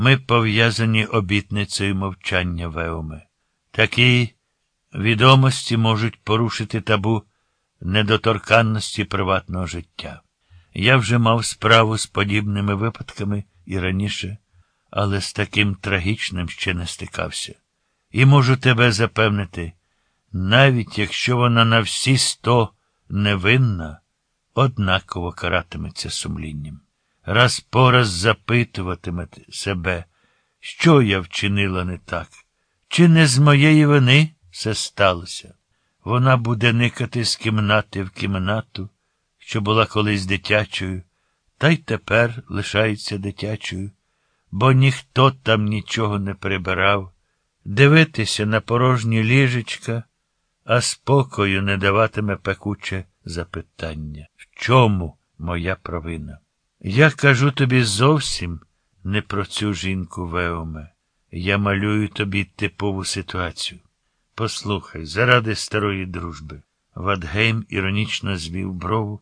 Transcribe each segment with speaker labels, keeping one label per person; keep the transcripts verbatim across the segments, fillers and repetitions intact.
Speaker 1: Ми пов'язані обітницею мовчання, Веуме. Такі відомості можуть порушити табу недоторканності приватного життя. Я вже мав справу з подібними випадками і раніше, але з таким трагічним ще не стикався. І можу тебе запевнити, навіть якщо вона на всі сто невинна, однаково каратиметься сумлінням. Раз по раз запитуватиме себе, що я вчинила не так, чи не з моєї вини все сталося. Вона буде никати з кімнати в кімнату, що була колись дитячою, та й тепер лишається дитячою, бо ніхто там нічого не прибирав, дивитися на порожні ліжечка, а спокою не даватиме пекуче запитання. В чому моя провина? Я кажу тобі зовсім не про цю жінку, Веуме. Я малюю тобі типову ситуацію. Послухай, заради старої дружби. Вадгейм іронічно звів брову,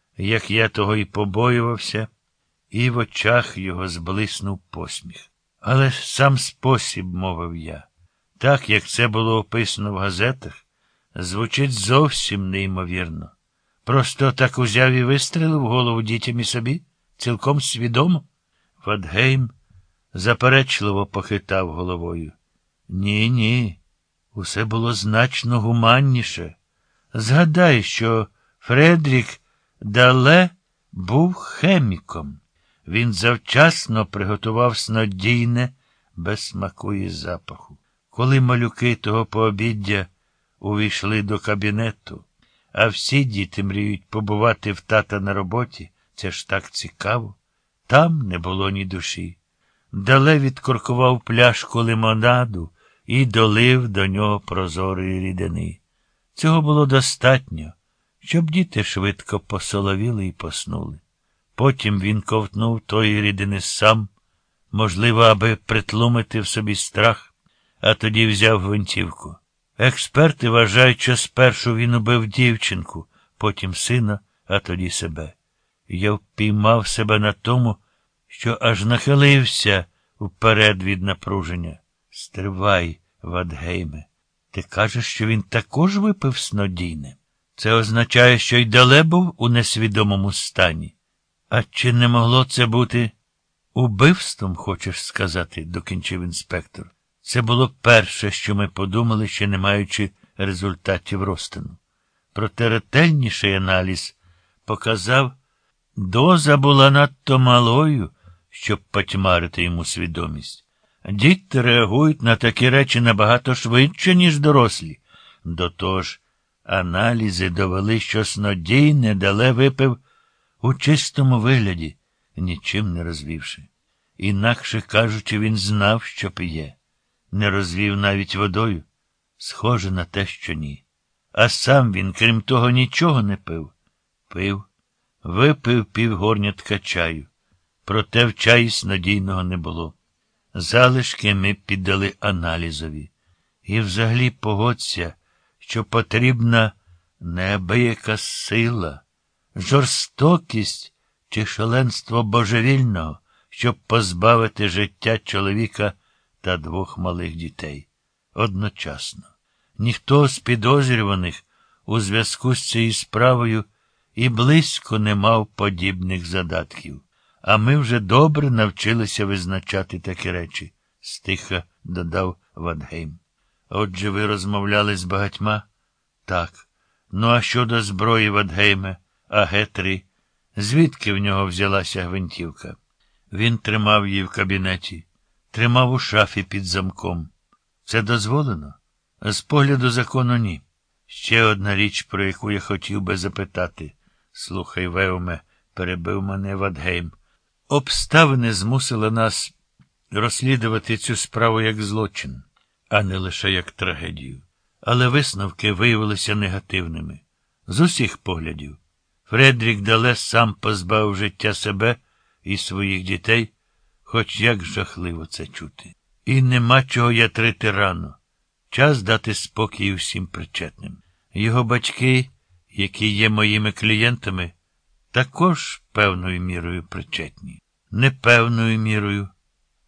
Speaker 1: як я того й побоювався, і в очах його зблиснув посміх. Але сам спосіб, мовив я, так, як це було описано в газетах, звучить зовсім неймовірно. Просто так узяв і вистрелив голову дітям і собі, цілком свідомо. Вадгейм заперечливо похитав головою. Ні, ні, усе було значно гуманніше. Згадай, що Фредрік Дале був хеміком. Він завчасно приготував снодійне, без смаку і запаху. Коли малюки того пообіддя увійшли до кабінету, а всі діти мріють побувати в тата на роботі, це ж так цікаво, там не було ні душі. Дале відкоркував пляшку лимонаду і долив до нього прозорої рідини. Цього було достатньо, щоб діти швидко посоловіли і поснули. Потім він ковтнув тої рідини сам, можливо, аби притлумити в собі страх, а тоді взяв гвинтівку. Експерти вважають, що спершу він убив дівчинку, потім сина, а тоді себе. Я впіймав себе на тому, що аж нахилився вперед від напруження. Стривай, Вадгейме. Ти кажеш, що він також випив снодійне? Це означає, що й Дале був у несвідомому стані. А чи не могло це бути убивством, хочеш сказати, докінчив інспектор. Це було перше, що ми подумали, ще не маючи результатів розтину. Проте ретельніший аналіз показав, доза була надто малою, щоб потьмарити йому свідомість. Діти реагують на такі речі набагато швидше, ніж дорослі. До того ж, аналізи довели, що снодійне Дале випив у чистому вигляді, нічим не розвівши. Інакше кажучи, він знав, що п'є. Не розвів навіть водою. Схоже на те, що ні. А сам він, крім того, нічого не пив. Пив. Випив півгорнятка чаю. Проте в чаї снодійного не було. Залишки ми піддали аналізові. І взагалі погодься, що потрібна неабияка сила, жорстокість чи шаленство божевільного, щоб позбавити життя чоловіка та двох малих дітей. Одночасно. Ніхто з підозрюваних у зв'язку з цією справою і близько не мав подібних задатків. А ми вже добре навчилися визначати такі речі, стиха додав Вадгейм. Отже, ви розмовляли з багатьма? Так. Ну, а щодо зброї, Вадгейме, А Ге три? Звідки в нього взялася гвинтівка? Він тримав її в кабінеті. Тримав у шафі під замком. Це дозволено? З погляду закону ні. Ще одна річ, про яку я хотів би запитати. Слухай, Веуме, перебив мене Вадгейм. Обставини змусили нас розслідувати цю справу як злочин, а не лише як трагедію. Але висновки виявилися негативними. З усіх поглядів. Фредрік Дале сам позбавив життя себе і своїх дітей, хоч як жахливо це чути. І нема чого ятрити рано. Час дати спокій усім причетним. Його батьки, які є моїми клієнтами, також певною мірою причетні. Не певною мірою,